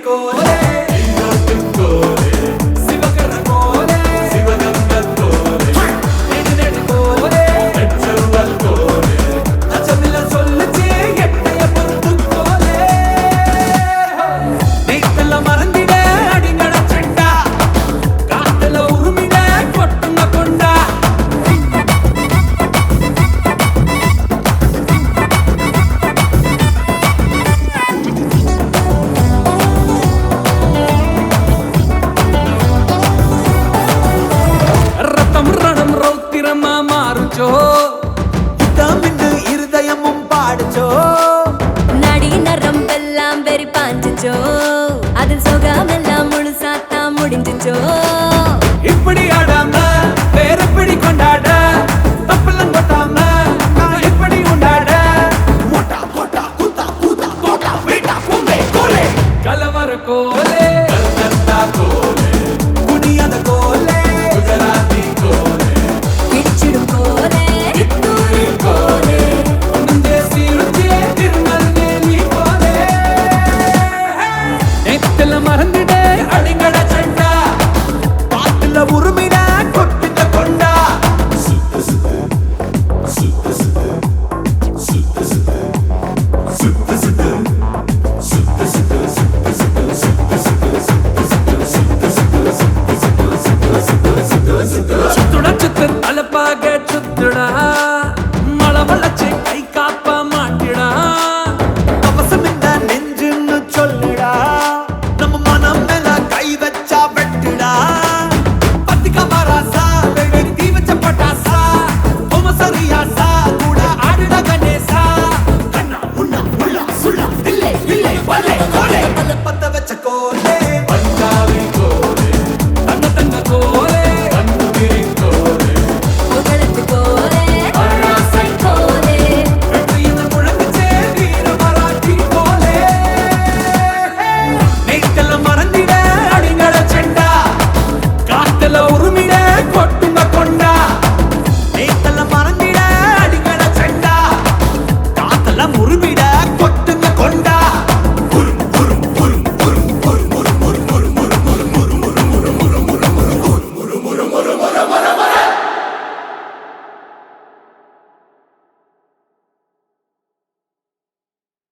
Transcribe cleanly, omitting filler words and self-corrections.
கோலே கோலே சிவகர கோலே சிவகங்க கோலே நெடு நெடு கோலே நெச்சவல் கோலே அச்சமில்ல சொல்லுச்சே எட்டைய பொறுத்து கோலே நேத்தெல்லாம் மறந்திட அடிங்கட செண்டா காத்துல உருமிட கொட்டுங்க கொண்டா రణం రౌతిరమా మారుచో ఇదమిందు హృదయముం పాడుచో நடி நரம்பெல்லாம் வெறி பாஞ்சுச்சோ அதில் சொகாமெல்லாம் முழுசாத்தா முடிஞ்சுச்சோ இப்படி ஆடாம வேற எப்படி கொண்டாட தப்பெல்லாம் கொட்டாம நான் எப்படி உண்டாட மோட்டா மோட்டா குத்தா குத்தா தோட்டா வீட்டா கும்பே கோலே கலவர கோலே கல்கத்தா கோலே குனியாத கோலே குஜராத்தி கோலே இடிச்சிடும் கோலே இத்தூரி கோலே நந்தேசி ருச்சி திருநெல்வேலி கோலே நேத்துல மறந்துட அடிங்கட சண்டா பாட்டுல உருமிட கொட்டுங்க கொண்டா சுத்த சுத்த சுத்த சுத்த சுத்த சுத்த சுத்த சுத்த சுத்துடா சுத்து அலப்பாக சுத்துடா மழை வளச்சு கை காப்ப மாட்டிடா அவசம் இந்த நெஞ்சுன்னு சொல்லுடா நம்ம மனம் மேல கை வச்சா வெட்டுடா பத்திக்க மராசா வெடி தீ வச்ச பட்டாசா உம சரியாசா கூட ஆடுட கணேசா கண்ணா உண்ணா உள்ள சுள்ள இல்லை இல்லை வலே கோலே பத்த வச்ச கோலே